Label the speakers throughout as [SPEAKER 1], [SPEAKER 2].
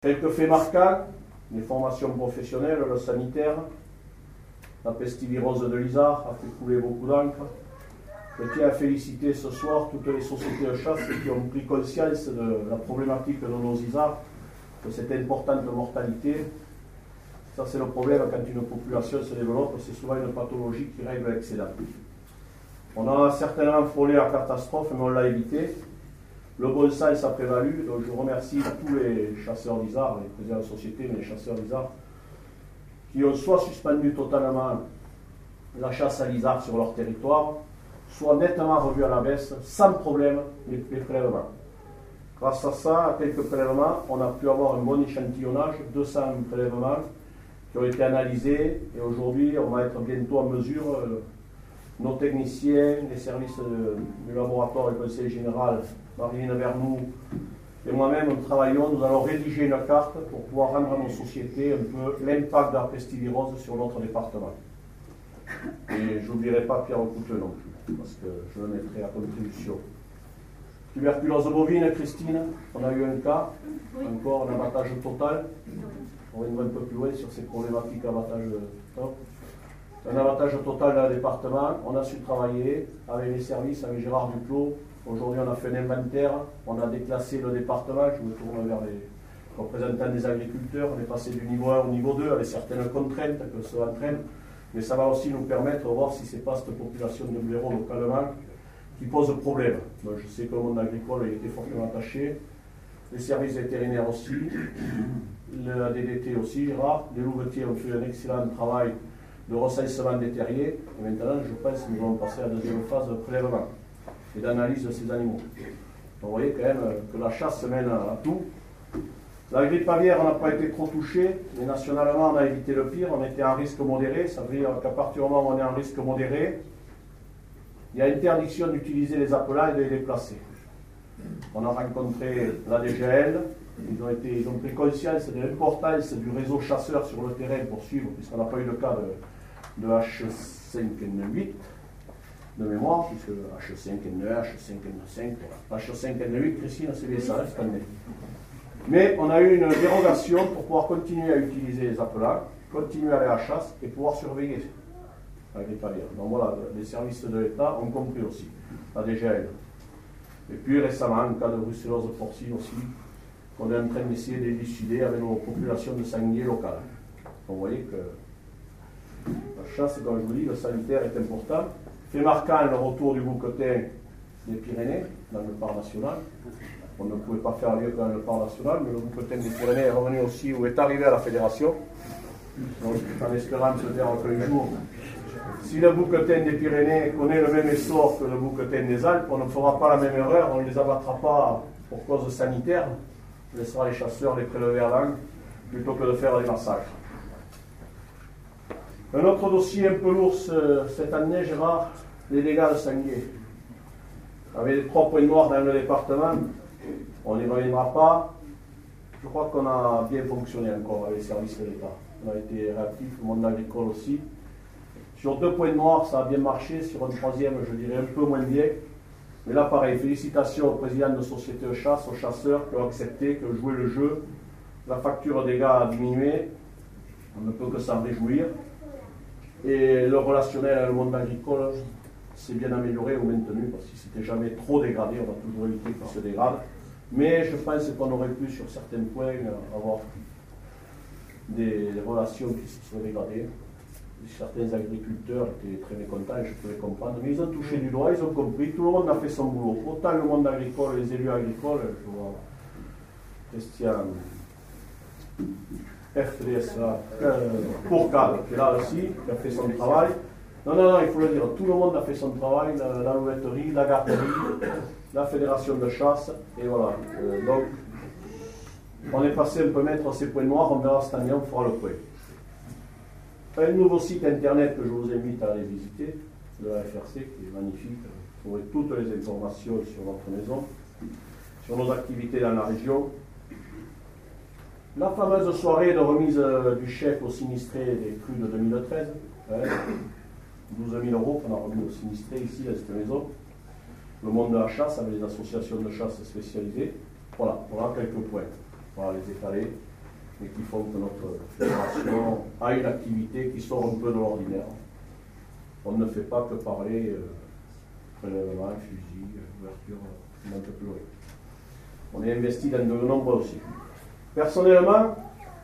[SPEAKER 1] Quelques faits marquants, les formations professionnelles, le sanitaire, la pestivirose de l'Isard a fait couler beaucoup d'encre. Je tiens à féliciter ce soir toutes les sociétés de chasse qui ont pris conscience de la problématique de nos isards, de cette importante mortalité. Ça, c'est le problème quand une population se développe, c'est souvent une pathologie qui règle l'excédent. On a certainement frôlé la catastrophe, mais on l'a évité. Le bon sens a prévalu, donc je remercie tous les chasseurs d'isards, les présidents de société, mais les chasseurs d'isards, qui ont soit suspendu totalement la chasse à l'isard sur leur territoire, soit nettement revu à la baisse, sans problème, les prélèvements. Grâce à ça, à quelques prélèvements, on a pu avoir un bon échantillonnage, 200 prélèvements qui ont été analysés, et aujourd'hui, on va être bientôt en mesure, nos techniciens, les services du laboratoire et conseil général, Marilyn Vernou et moi-même, nous travaillons, nous allons rédiger une carte pour pouvoir rendre à nos sociétés un peu l'impact de la pestivirose sur notre département. Et je n'oublierai pas Pierre Couteleu non plus, parce que je le mettrai à contribution. Tuberculose bovine, Christine, on a eu un cas, encore un abattage total. On reviendra un peu plus loin sur ces problématiques d'abattage top. Un abattage total dans le département, on a su travailler avec les services, avec Gérard Duclos. Aujourd'hui, on a fait un inventaire, on a déclassé le département, je me tourne vers les représentants des agriculteurs, on est passé du niveau 1 au niveau 2 avec certaines contraintes que cela entraîne, mais ça va aussi nous permettre de voir si ce n'est pas cette population de blaireaux localement qui pose problème. Donc, je sais que le monde agricole a été fortement attaché, les services vétérinaires aussi, la DDT aussi, Gérard, les louvetiers ont fait un excellent travail de recensement des terriers, et maintenant je pense que nous allons passer à la deuxième phase de prélèvement et d'analyse de ces animaux. Donc, vous voyez quand même que la chasse mène à tout. La grippe aviaire n'a pas été trop touchée, mais nationalement on a évité le pire, on était en risque modéré, ça veut dire qu'à partir du moment où on est en risque modéré, il y a interdiction d'utiliser les appelats et de les déplacer. On a rencontré la DGL, ils ont pris conscience de l'importance du réseau chasseur sur le terrain pour suivre, puisqu'on n'a pas eu de cas de H5N8 de mémoire, puisque H5N2, H5N5, H5N8, Christine, c'est bien ça, cette année. Mais on a eu une dérogation pour pouvoir continuer à utiliser les appelats, continuer à aller à la chasse et pouvoir surveiller la grippe aviaire. Donc voilà, les services de l'État ont compris aussi, la DGL. Et puis récemment, en cas de brucellose porcine aussi, on est en train d'essayer d'élucider avec nos populations de sangliers locales. Donc vous voyez que la chasse, comme je vous dis, le sanitaire est important. Fait marquant le retour du bouquetin des Pyrénées dans le parc national. On ne pouvait pas faire mieux que dans le parc national, mais le bouquetin des Pyrénées est revenu aussi, ou est arrivé à la fédération. Donc en espérant se dire qu'un jour, si le bouquetin des Pyrénées connaît le même essor que le bouquetin des Alpes, on ne fera pas la même erreur, on ne les abattra pas pour cause sanitaire, on laissera les chasseurs les prélever avant, plutôt que de faire des massacres. Un autre dossier un peu lourd cette année, Gérard, les dégâts de sanglier. Avec les 3 points noirs dans le département, on n'y reviendra pas. Je crois qu'on a bien fonctionné encore avec les services de l'État. On a été réactifs, le monde agricole aussi. Sur 2 points noirs, ça a bien marché. Sur un 3e, je dirais un peu moins bien. Mais là, pareil, félicitations au président de société de chasse, aux chasseurs qui ont accepté, qui ont joué le jeu. La facture des gars a diminué. On ne peut que s'en réjouir. Et le relationnel avec le monde agricole s'est bien amélioré ou maintenu, parce qu'il ne s'était jamais trop dégradé. On a toujours évité qu'il se dégrade. Mais je pense qu'on aurait pu, sur certains points, avoir des relations qui se sont dégradées. Certains agriculteurs étaient très mécontents, et je peux les comprendre, mais ils ont touché du doigt, ils ont compris, tout le monde a fait son boulot. Autant le monde agricole, les élus agricoles, je vois Christian FDSA, Courcade, qui est là aussi, qui a fait son travail. Non, il faut le dire, tout le monde a fait son travail, la louveterie, la garderie, la fédération de chasse, et voilà. Donc, on est passé un peu mettre ces points noirs, on verra cette année, on fera le point. Un nouveau site internet que je vous invite à aller visiter, de la FRC, qui est magnifique. Vous trouverez toutes les informations sur notre maison, sur nos activités dans la région. La fameuse soirée de remise du chèque aux sinistrés des crues de 2013, 12 000 € qu'on a remis aux sinistrés ici, à cette maison. Le monde de la chasse, avec les associations de chasse spécialisées. Voilà quelques points. On va les étaler. et qui font que notre fédération a une activité qui sort un peu de l'ordinaire. On ne fait pas que parler prélèvement, fusil, ouverture, un peu plus loin. On est investi dans de nombreux dossiers. Personnellement,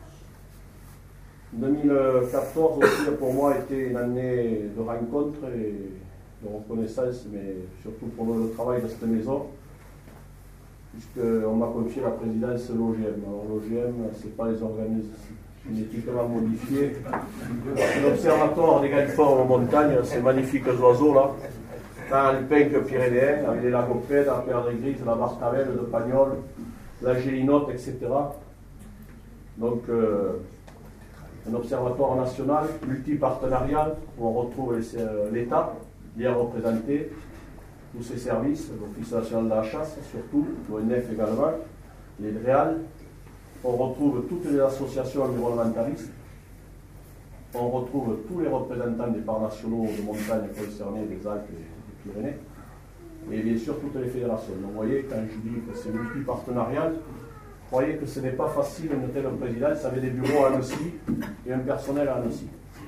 [SPEAKER 1] 2014 aussi pour moi a été une année de rencontres et de reconnaissance, mais surtout pour le travail de cette maison, puisqu'on m'a confié la présidence de l'OGM. Alors l'OGM, ce n'est pas les organismes génétiquement modifiés. C'est l'Observatoire des grandes formes en montagne, ces magnifiques oiseaux là, dans les penques pyrénéens, avec les lagopèdes, la perdrix grise, la martavelle, le pagnol, la gélinote, etc. Donc, un observatoire national, multipartenarial, où on retrouve l'État, bien représenté, tous ses services, l'Office national de la chasse, surtout, l'ONF également, les DREAL. On retrouve toutes les associations environnementalistes. On retrouve tous les représentants des parcs nationaux de montagne concernés, des Alpes et des Pyrénées. Et bien sûr, toutes les fédérations. Donc, vous voyez, quand je dis que c'est multipartenarial, croyez que ce n'est pas facile de noter le président. Ça avait des bureaux à Annecy et un personnel à Annecy.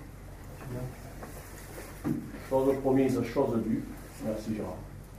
[SPEAKER 1] Chose promise, chose due. Merci Gérard.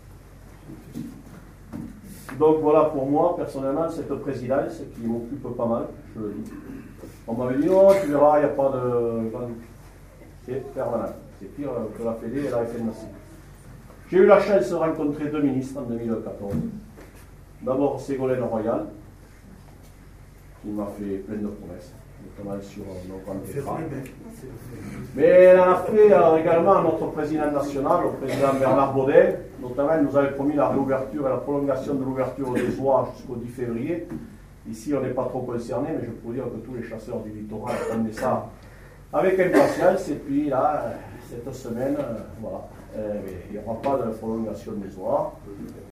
[SPEAKER 1] Donc voilà pour moi, personnellement, cette présidence qui m'occupe pas mal, je le dis. On m'avait dit, oh, tu verras, il n'y a pas de... C'est permanent. C'est pire que la Fédé et la FNC. J'ai eu la chance de rencontrer deux ministres en 2014. D'abord Ségolène Royal, qui m'a fait plein de promesses, notamment sur nos grands pétrins. Mais elle en a fait également à notre président national, au président Bernard Baudin. Notamment, il nous avait promis la réouverture et la prolongation de l'ouverture des oies jusqu'au 10 février. Ici, on n'est pas trop concerné, mais je peux dire que tous les chasseurs du littoral attendaient ça avec impatience. Et puis là, cette semaine, voilà, il n'y aura pas de prolongation des oies.